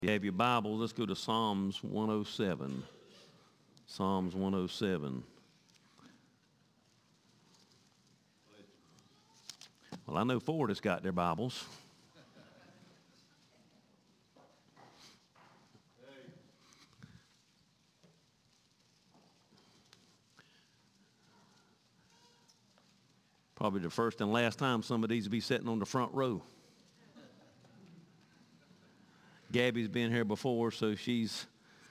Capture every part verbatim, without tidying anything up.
You have your Bible, let's go to Psalms one oh seven. Psalms one oh seven. Well, I know Ford has got their Bibles. Probably the first and last time some of these will be sitting on the front row. Gabby's been here before, so she's...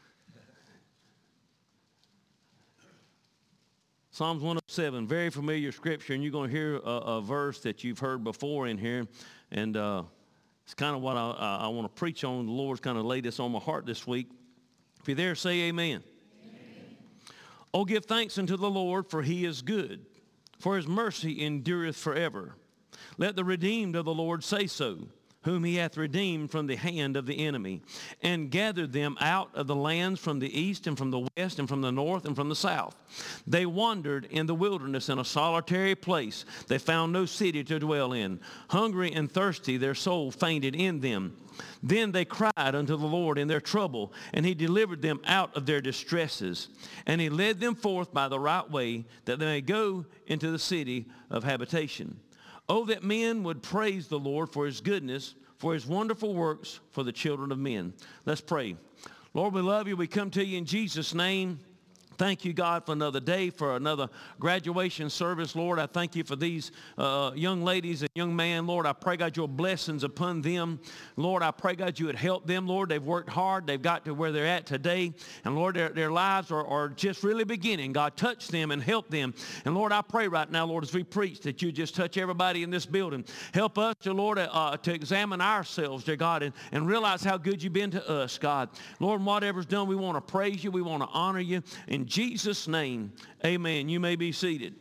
Psalms one oh seven, very familiar scripture, and you're going to hear a, a verse that you've heard before in here, and uh, it's kind of what I, I, I want to preach on. The Lord's kind of laid this on my heart this week. If you're there, say amen. Amen. Oh, give thanks unto the Lord, for he is good, for his mercy endureth forever. Let the redeemed of the Lord say so, whom he hath redeemed from the hand of the enemy, and gathered them out of the lands from the east and from the west and from the north and from the south. They wandered in the wilderness in a solitary place. They found no city to dwell in. Hungry and thirsty, their soul fainted in them. Then they cried unto the Lord in their trouble, and he delivered them out of their distresses. And he led them forth by the right way, that they may go into the city of habitation. Oh, that men would praise the Lord for his goodness, for his wonderful works for the children of men. Let's pray. Lord, we love you. We come to you in Jesus' name. Thank you, God, for another day, for another graduation service. Lord, I thank you for these uh, young ladies and young man. Lord, I pray, God, your blessings upon them. Lord, I pray, God, you would help them. Lord, they've worked hard. They've got to where they're at today. And, Lord, their, their lives are, are just really beginning. God, touch them and help them. And, Lord, I pray right now, Lord, as we preach, that you just touch everybody in this building. Help us, to, Lord, uh, to examine ourselves, dear God, and, and realize how good you've been to us, God. Lord, whatever's done, we want to praise you. We want to honor you. In Jesus' name, amen. You may be seated.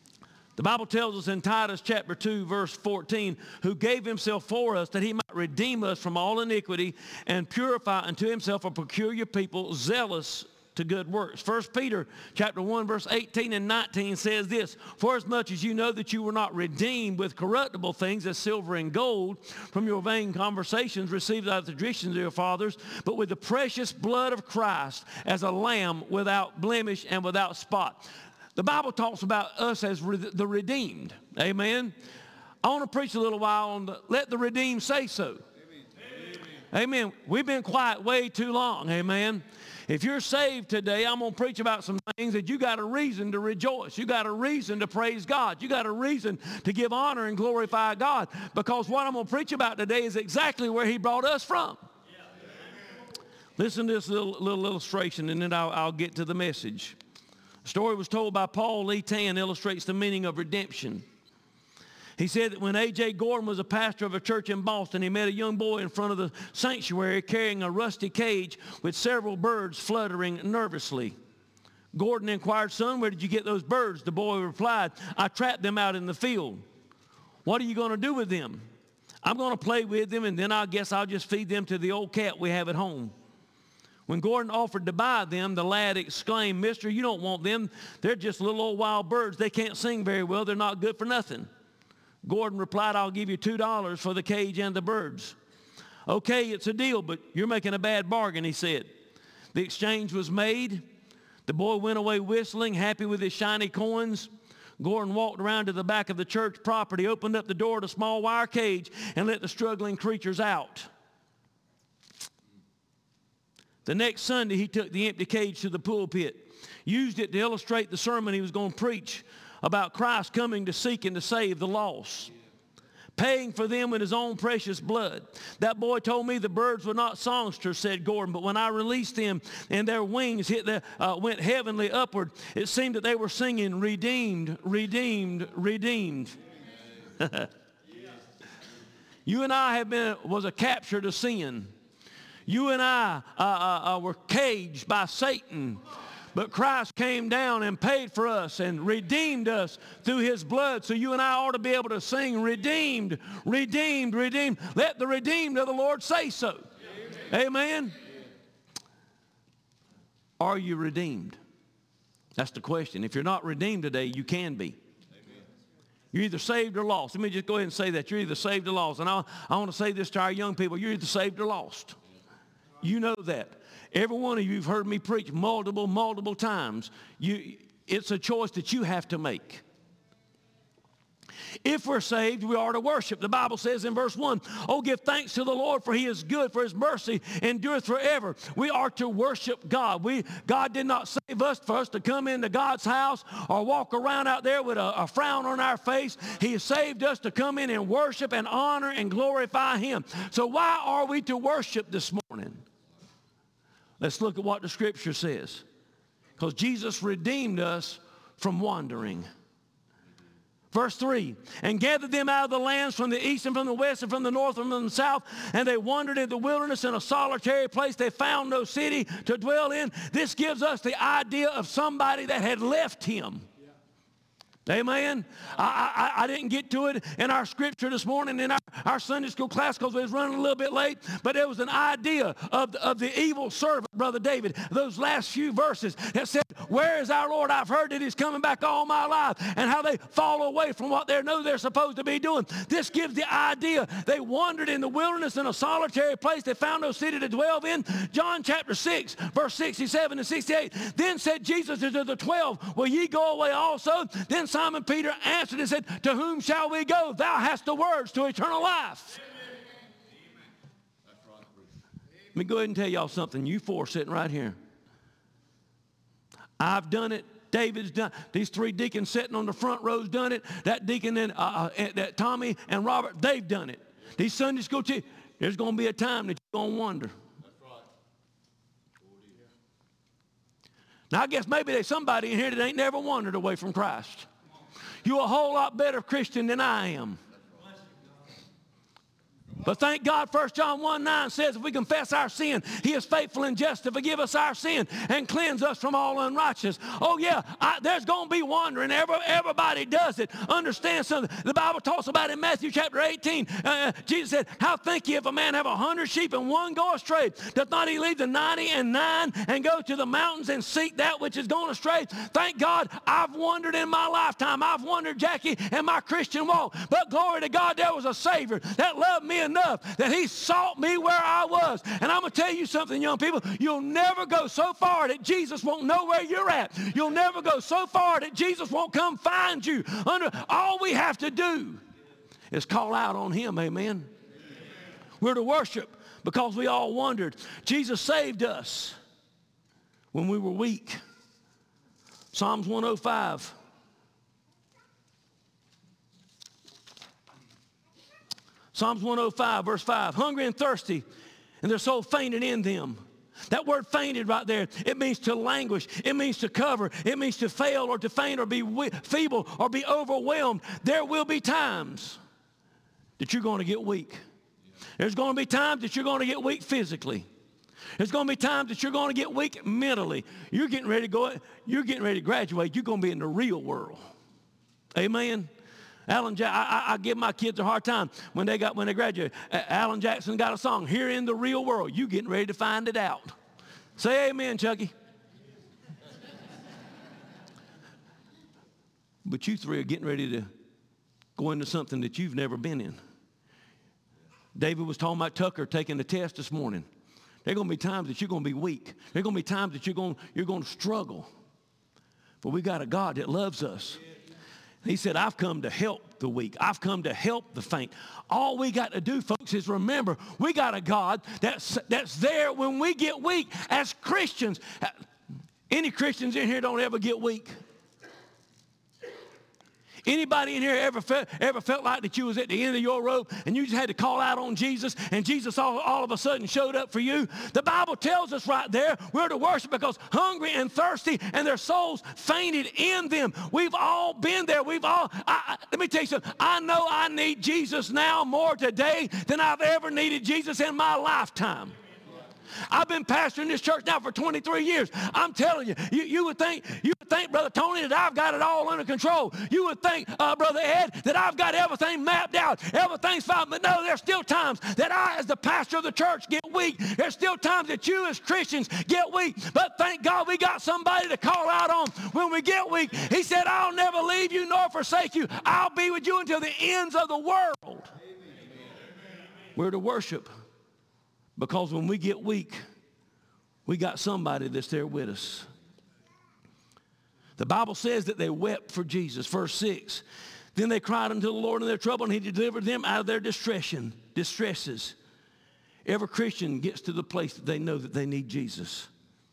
The Bible tells us in Titus chapter two, verse fourteen, who gave himself for us that he might redeem us from all iniquity and purify unto himself a peculiar people, zealous to good works. First Peter chapter one, verse eighteen and nineteen says this, for as much as you know that you were not redeemed with corruptible things as silver and gold from your vain conversations received out of the traditions of your fathers, but with the precious blood of Christ as a lamb without blemish and without spot. The Bible talks about us as re- the redeemed. Amen. I want to preach a little while on the, let the redeemed say so. Amen. Amen. We've been quiet way too long. Amen. If you're saved today, I'm going to preach about some things that you got a reason to rejoice. You got a reason to praise God. You got a reason to give honor and glorify God. Because what I'm going to preach about today is exactly where he brought us from. Yeah. Listen to this little, little illustration, and then I'll, I'll get to the message. The story was told by Paul Lee Tan, illustrates the meaning of redemption. He said that when A J Gordon was a pastor of a church in Boston, he met a young boy in front of the sanctuary carrying a rusty cage with several birds fluttering nervously. Gordon inquired, son, where did you get those birds? The boy replied, I trapped them out in the field. What are you going to do with them? I'm going to play with them, and then I guess I'll just feed them to the old cat we have at home. When Gordon offered to buy them, the lad exclaimed, mister, you don't want them. They're just little old wild birds. They can't sing very well. They're not good for nothing. Gordon replied, I'll give you two dollars for the cage and the birds. Okay, it's a deal, but you're making a bad bargain, he said. The exchange was made. The boy went away whistling, happy with his shiny coins. Gordon walked around to the back of the church property, opened up the door to a small wire cage, and let the struggling creatures out. The next Sunday, he took the empty cage to the pulpit, used it to illustrate the sermon he was going to preach about Christ coming to seek and to save the lost, paying for them with his own precious blood. That boy told me the birds were not songsters, said Gordon, but when I released them and their wings hit the, uh, went heavenly upward, it seemed that they were singing, redeemed, redeemed, redeemed. You and I have been, was a capture to sin. You and I uh, uh, uh, were caged by Satan. But Christ came down and paid for us and redeemed us through his blood. So you and I ought to be able to sing, redeemed, redeemed, redeemed. Let the redeemed of the Lord say so. Amen. Amen. Are you redeemed? That's the question. If you're not redeemed today, you can be. Amen. You're either saved or lost. Let me just go ahead and say that. You're either saved or lost. And I, I want to say this to our young people. You're either saved or lost. You know that. Every one of you have heard me preach multiple, multiple times. You, it's a choice that you have to make. If we're saved, we are to worship. The Bible says in verse one, oh, give thanks to the Lord, for he is good, for his mercy endureth forever. We are to worship God. We, God did not save us for us to come into God's house or walk around out there with a, a frown on our face. He has saved us to come in and worship and honor and glorify him. So why are we to worship this morning? Let's look at what the scripture says. Because Jesus redeemed us from wandering. Verse three, and gathered them out of the lands from the east and from the west and from the north and from the south, and they wandered in the wilderness in a solitary place. They found no city to dwell in. This gives us the idea of somebody that had left him. Amen. I, I, I didn't get to it in our scripture this morning in our, our Sunday school class because we was running a little bit late, but there was an idea of, of the evil servant, Brother David, those last few verses that said, where is our Lord? I've heard that he's coming back all my life, and how they fall away from what they know they're supposed to be doing. This gives the idea they wandered in the wilderness in a solitary place. They found no city to dwell in. John chapter six, verse sixty-seven and sixty-eight. Then said Jesus to the twelve, will ye go away also? Then Simon Peter answered and said, to whom shall we go? Thou hast the words to eternal life. Let me go ahead and tell y'all something. You four sitting right here. I've done it. David's done. These three deacons sitting on the front row's done it. That deacon and uh, uh, that Tommy and Robert, they've done it. These Sunday school teachers, there's going to be a time that you're going to wonder. Now, I guess maybe there's somebody in here that ain't never wandered away from Christ. You're a whole lot better Christian than I am. But thank God, First John one nine says, if we confess our sin, he is faithful and just to forgive us our sin and cleanse us from all unrighteousness. Oh, yeah, I, there's going to be wandering. Every, everybody does it. Understand something. The Bible talks about in Matthew chapter eighteen, uh, Jesus said, how think ye if a man have a hundred sheep and one go astray? Doth not he leave the ninety and nine and go to the mountains and seek that which is gone astray? Thank God, I've wandered in my lifetime. I've wandered, Jackie, in my Christian walk. But glory to God, there was a Savior that loved me enough that he sought me where I was. And I'm going to tell you something, young people. You'll never go so far that Jesus won't know where you're at. You'll never go so far that Jesus won't come find you. Under, all we have to do is call out on him, amen? Amen. We're to worship because we all wandered. Jesus saved us when we were weak. Psalms one oh five. Psalms one oh five, verse five, hungry and thirsty, and their soul fainted in them. That word fainted right there, it means to languish. It means to cover. It means to fail or to faint or be feeble or be overwhelmed. There will be times that you're going to get weak. There's going to be times that you're going to get weak physically. There's going to be times that you're going to get weak mentally. You're getting ready to go, you're getting ready to graduate. You're going to be in the real world. Amen. Alan, ja- I, I, I give my kids a hard time when they got when they graduate. A- Alan Jackson got a song, Here in the Real World. You getting ready to find it out. Say amen, Chucky. But you three are getting ready to go into something that you've never been in. David was talking about Tucker taking the test this morning. There are going to be times that you're going to be weak. There are going to be times that you're going, you're going to struggle. But we got a God that loves us. He said, I've come to help the weak. I've come to help the faint. All we got to do, folks, is remember, we got a God that's, that's there when we get weak as Christians. Any Christians in here don't ever get weak? Anybody in here ever felt, ever felt like that you was at the end of your rope and you just had to call out on Jesus and Jesus all, all of a sudden showed up for you? The Bible tells us right there we're to worship because hungry and thirsty and their souls fainted in them. We've all been there. We've all, I, I, let me tell you something. I know I need Jesus now more today than I've ever needed Jesus in my lifetime. I've been pastoring this church now for twenty-three years. I'm telling you, you, you would think, you would think, Brother Tony, that I've got it all under control. You would think, uh, Brother Ed, that I've got everything mapped out. Everything's fine. But no, there's still times that I, as the pastor of the church, get weak. There's still times that you, as Christians, get weak. But thank God we got somebody to call out on when we get weak. He said, I'll never leave you nor forsake you. I'll be with you until the ends of the world. Amen. We're to worship. Because when we get weak, We got somebody that's there with us. The Bible says that they wept for Jesus. Verse six. Then they cried unto the Lord in their trouble, and he delivered them out of their distression, distresses. Every Christian gets to the place that they know that they need Jesus.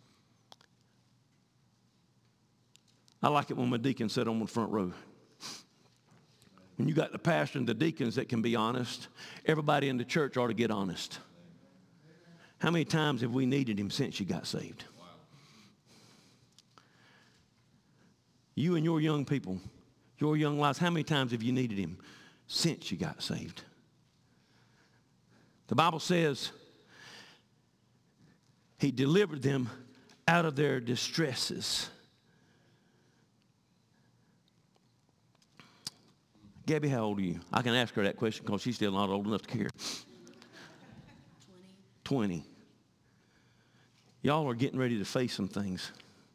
I like it when my deacons sit on the front row. When you got the pastor and the deacons that can be honest, everybody in the church ought to get honest. How many times have we needed him since you got saved? You and your young people, your young lives, how many times have you needed him since you got saved? The Bible says he delivered them out of their distresses. Gabby, how old are you? I can ask her that question because she's still not old enough to care. twenty. Y'all are getting ready to face some things.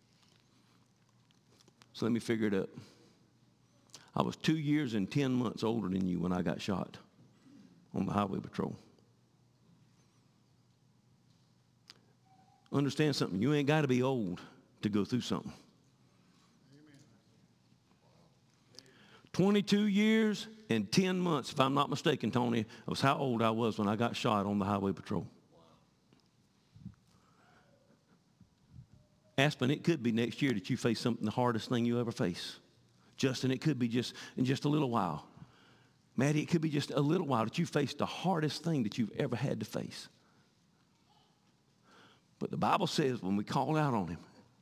So let me figure it out. I was two years and ten months older than you when I got shot on the highway patrol. Understand something. You ain't got to be old to go through something. twenty-two years and ten months, if I'm not mistaken, Tony, was how old I was when I got shot on the highway patrol. Aspen, it could be next year that you face something the hardest thing you ever face. Justin, it could be just in just a little while. Maddie, it could be just a little while that you face the hardest thing that you've ever had to face. But the Bible says when we call out on him,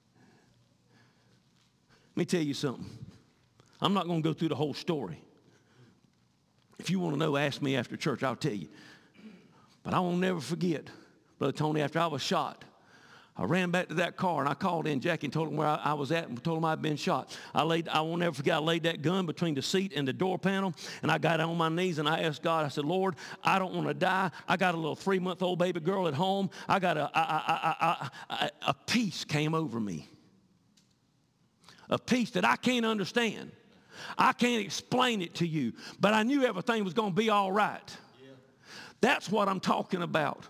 let me tell you something. I'm not going to go through the whole story. If you want to know, ask me after church, I'll tell you. But I will never forget, Brother Tony, after I was shot, I ran back to that car, and I called in Jackie and told him where I, I was at and told him I'd been shot. I laid, I won't never forget, I laid that gun between the seat and the door panel, and I got on my knees, and I asked God, I said, Lord, I don't want to die. I got a little three-month-old baby girl at home. I got a, I, I, I, I, a peace came over me, a peace that I can't understand. I can't explain it to you, but I knew everything was going to be all right. Yeah. That's what I'm talking about.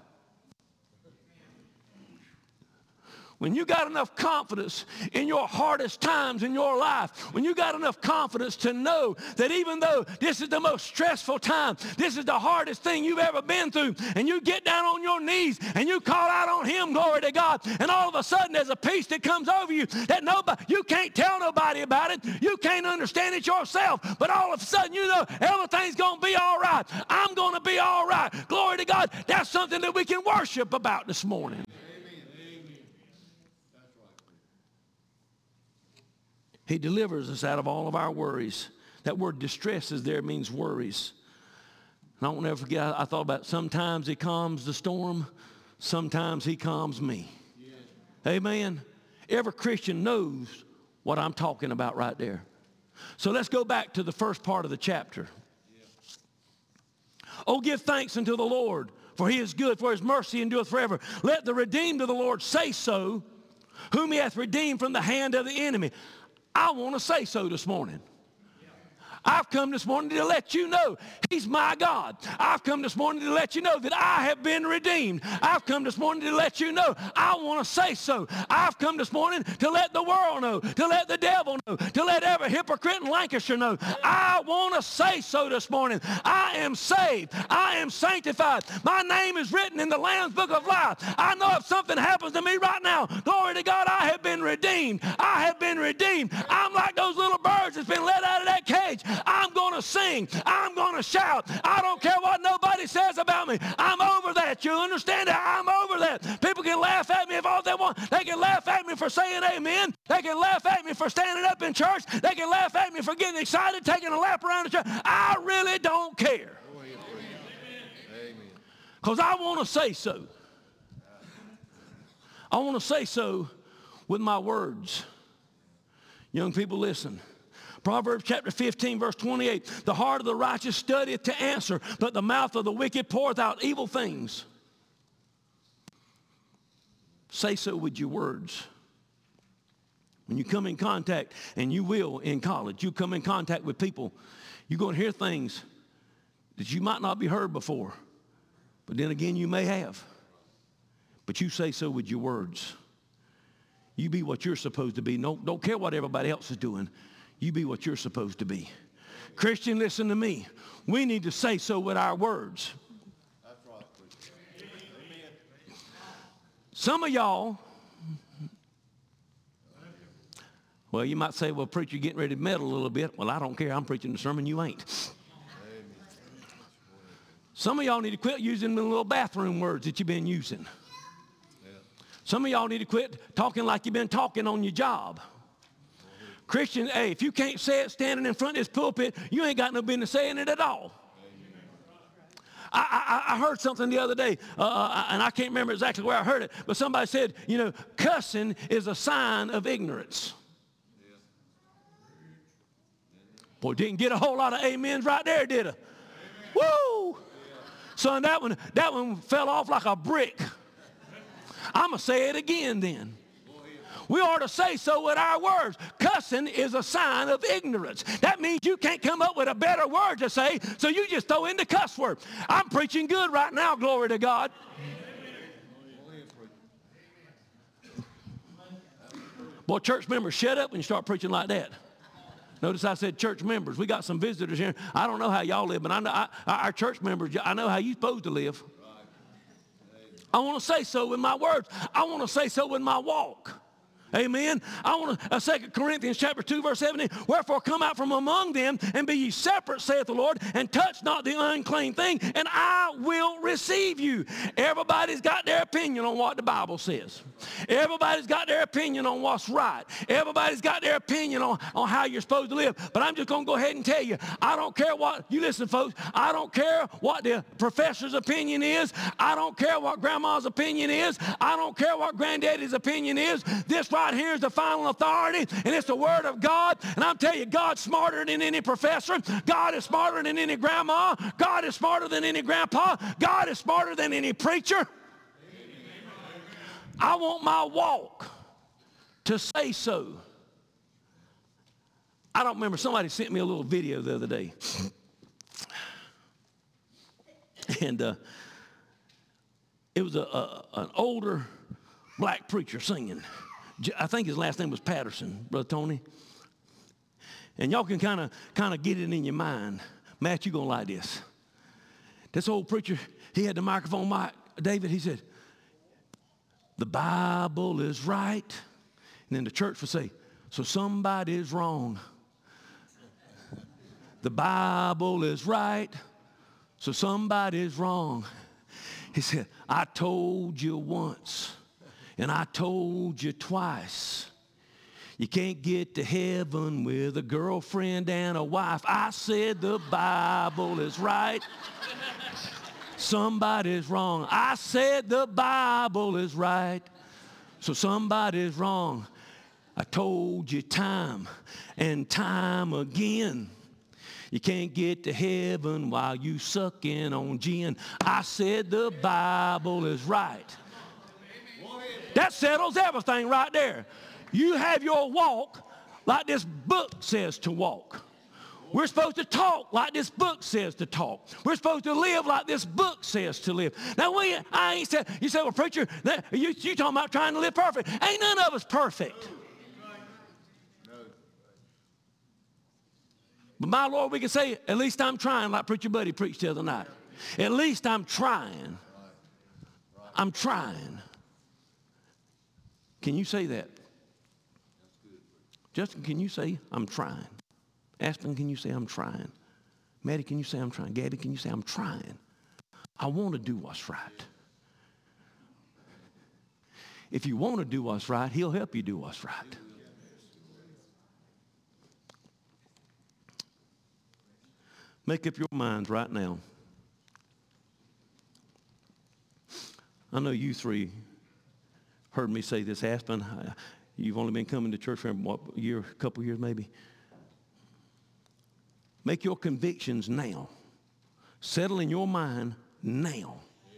When you got enough confidence in your hardest times in your life, when you got enough confidence to know that even though this is the most stressful time, this is the hardest thing you've ever been through, and you get down on your knees and you call out on him, glory to God, and all of a sudden there's a peace that comes over you that nobody, you can't tell nobody about it. You can't understand it yourself, but all of a sudden you know everything's going to be all right. I'm going to be all right. Glory to God. That's something that we can worship about this morning. He delivers us out of all of our worries. That word distresses there means worries. And I won't never forget, I, I thought about sometimes he calms the storm, sometimes he calms me. Yeah. Amen. Every Christian knows what I'm talking about right there. So let's go back to the first part of the chapter. Yeah. Oh, give thanks unto the Lord, for he is good, for his mercy endureth forever. Let the redeemed of the Lord say so, whom he hath redeemed from the hand of the enemy. I want to say so this morning. I've come this morning to let you know he's my God. I've come this morning to let you know that I have been redeemed. I've come this morning to let you know I want to say so. I've come this morning to let the world know, to let the devil know, to let every hypocrite in Lancashire know. I want to say so this morning. I am saved. I am sanctified. My name is written in the Lamb's Book of Life. I know if something happens to me right now, glory to God, I have been redeemed. I have been redeemed. I'm like those little birds that's been let out of that cage. I'm going to sing. I'm going to shout. I don't care what nobody says about me. I'm over that. You understand that? I'm over that. People can laugh at me if all they want. They can laugh at me for saying amen. They can laugh at me for standing up in church. They can laugh at me for getting excited, taking a lap around the church. I really don't care. Because I want to say so. I want to say so with my words. Young people, listen. Proverbs chapter fifteen, verse twenty-eight. The heart of the righteous studieth to answer, but the mouth of the wicked poureth out evil things. Say so with your words. When you come in contact, and you will in college, you come in contact with people, you're going to hear things that you might not be heard before. But then again, you may have. but you say so with your words. You be what you're supposed to be. No, don't care what everybody else is doing. You be what you're supposed to be. Christian, listen to me. We need to say so with our words. That's right. Some of y'all, well, you might say, well, preacher, you're getting ready to meddle a little bit. Well, I don't care. I'm preaching the sermon. You ain't. Some of y'all need to quit using the little bathroom words that you've been using. Some of y'all need to quit talking like you've been talking on your job. Christian, hey, if you can't say it standing in front of this pulpit, you ain't got no business saying it at all. I, I, I heard something the other day, uh, and I can't remember exactly where I heard it, but somebody said, you know, cussing is a sign of ignorance. Boy, didn't get a whole lot of amens right there, did I? Woo! Son, that one, that one fell off like a brick. I'm going to say it again then. We ought to say so with our words. Cussing is a sign of ignorance. That means you can't come up with a better word to say, so you just throw in the cuss word. I'm preaching good right now, glory to God. Boy, church members, shut up when you start preaching like that. Notice I said church members. We got some visitors here. I don't know how y'all live, but I know I, our church members, I know how you're supposed to live. I want to say so with my words. I want to say so with my walk. Amen. I want to, uh, Second Corinthians chapter two, verse seventeen. Wherefore come out from among them and be ye separate, saith the Lord, and touch not the unclean thing, and I will receive you. Everybody's got their opinion on what the Bible says. Everybody's got their opinion on what's right. Everybody's got their opinion on, on how you're supposed to live. But I'm just going to go ahead and tell you, I don't care what, you listen folks, I don't care what the professor's opinion is. I don't care what grandma's opinion is. I don't care what granddaddy's opinion is. This right here is the final authority, and it's the word of God. And I'm telling you, God's smarter than any professor. God is smarter than any grandma. God is smarter than any grandpa. God is smarter than any preacher. I want my walk to say so. I don't remember, somebody sent me a little video the other day. And uh, it was a, a, an older black preacher singing. I think his last name was Patterson, Brother Tony. And y'all can kind of kind of get it in your mind. Matt, you're going to like this. This old preacher, he had the microphone mic. David, he said, the Bible is right. And then the church would say, so somebody's wrong. The Bible is right, so somebody's wrong. He said, I told you once, and I told you twice. You can't get to heaven with a girlfriend and a wife. I said the Bible is right. Somebody's wrong. I said the Bible is right. So somebody's wrong. I told you time and time again. You can't get to heaven while you sucking on gin. I said the Bible is right. That settles everything right there. You have your walk like this book says to walk. We're supposed to talk like this book says to talk. We're supposed to live like this book says to live. Now, we, I ain't said, you say, well, preacher, that, you, you talking about trying to live perfect. Ain't none of us perfect. But my Lord, we can say, at least I'm trying, like Preacher Buddy preached the other night. At least I'm trying. I'm trying. Can you say that? Justin, can you say, I'm trying? Aspen, can you say, I'm trying? Maddie, can you say, I'm trying? Gabby, can you say, I'm trying? I want to do what's right. If you want to do what's right, he'll help you do what's right. Make up your minds right now. I know you three heard me say this, Aspen. You've only been coming to church for what, a year, a couple years maybe. Make your convictions now. Settle in your mind now.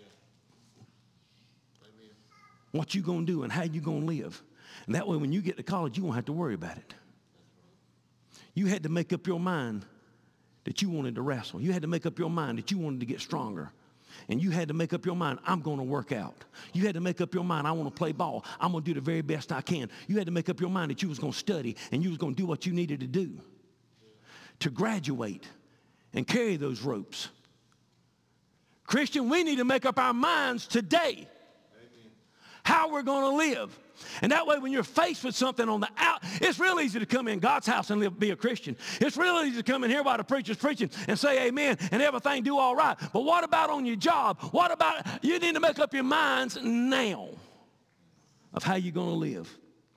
What you going to do and how you going to live. And that way when you get to college, you won't have to worry about it. You had to make up your mind that you wanted to wrestle. You had to make up your mind that you wanted to get stronger. And you had to make up your mind, I'm going to work out. You had to make up your mind, I want to play ball. I'm going to do the very best I can. You had to make up your mind that you was going to study and you was going to do what you needed to do to graduate and carry those ropes. Christian, we need to make up our minds today how we're going to live. And that way, when you're faced with something on the out, it's real easy to come in God's house and live, be a Christian. It's real easy to come in here while the preacher's preaching and say amen and everything do all right. But what about on your job? What about, you need to make up your minds now of how you're going to live.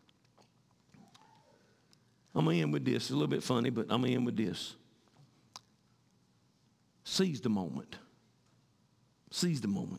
I'm going to end with this. It's a little bit funny, but I'm going to end with this. Seize the moment. Seize the moment.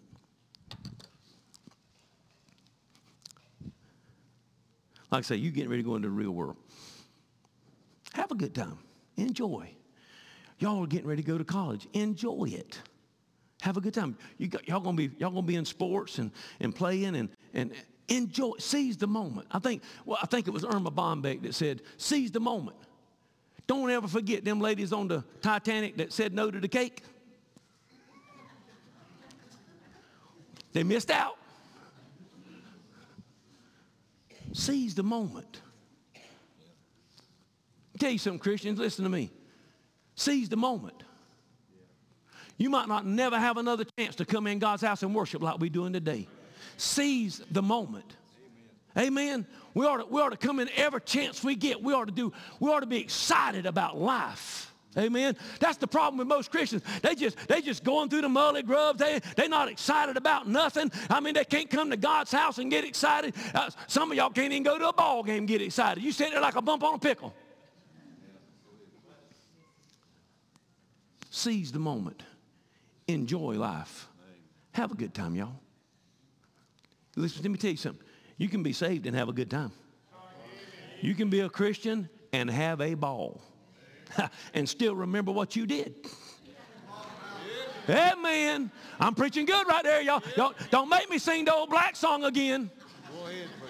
Like I say, you're getting ready to go into the real world. Have a good time. Enjoy. Y'all are getting ready to go to college. Enjoy it. Have a good time. You got, y'all gonna be y'all gonna be in sports and, and playing and, and enjoy. Seize the moment. I think well, I think it was Irma Bombeck that said, "Seize the moment." Don't ever forget them ladies on the Titanic that said no to the cake. They missed out. Seize the moment. I'll tell you something, Christians, listen to me. Seize the moment. You might not never have another chance to come in God's house and worship like we're doing today. Seize the moment. Amen. Amen. We ought to, we ought to come in every chance we get. We ought to do, we ought to be excited about life. Amen. That's the problem with most Christians. They just they just going through the mully grubs. They they're not excited about nothing. I mean, they can't come to God's house and get excited. Uh, some of y'all can't even go to a ball game and get excited. You sit there like a bump on a pickle. Seize the moment. Enjoy life. Have a good time, y'all. Listen, let me tell you something. You can be saved and have a good time. You can be a Christian and have a ball. And still remember what you did. Amen. I'm preaching good right there, y'all. Y'all don't make me sing the old black song again. Go ahead, preacher.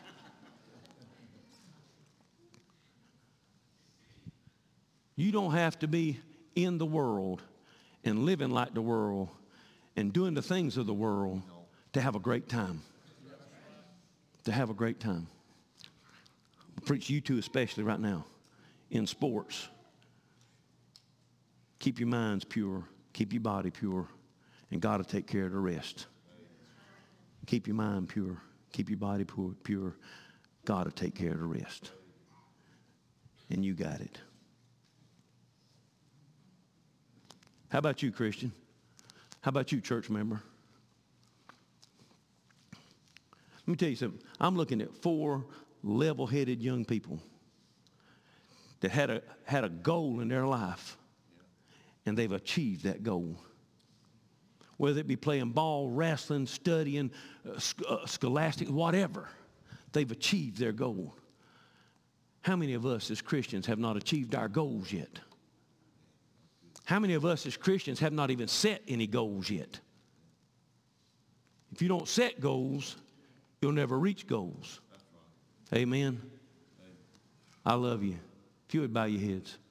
You don't have to be in the world and living like the world and doing the things of the world to have a great time. To have a great time. I preach to you two especially right now in sports. Keep your minds pure. Keep your body pure. And God will take care of the rest. Keep your mind pure. Keep your body pure. pure. God will take care of the rest. And you got it. How about you, Christian? How about you, church member? Let me tell you something. I'm looking at four level-headed young people that had a, had a goal in their life. And they've achieved that goal. Whether it be playing ball, wrestling, studying, uh, sc- uh, scholastic, whatever. They've achieved their goal. How many of us as Christians have not achieved our goals yet? How many of us as Christians have not even set any goals yet? If you don't set goals, you'll never reach goals. Amen. I love you. If you would bow your heads.